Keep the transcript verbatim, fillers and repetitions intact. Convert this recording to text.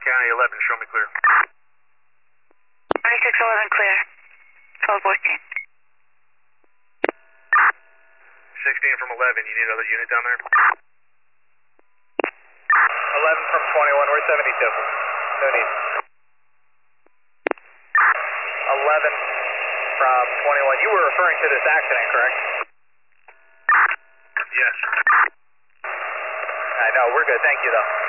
County eleven, show me clear. twenty-six eleven clear. twelve fourteen. sixteen from eleven, you need another unit down there? eleven from twenty-one, we're seventy-two. No need. eleven from twenty-one. You were referring to this accident, correct? Yes. I know, we're good. Thank you, though.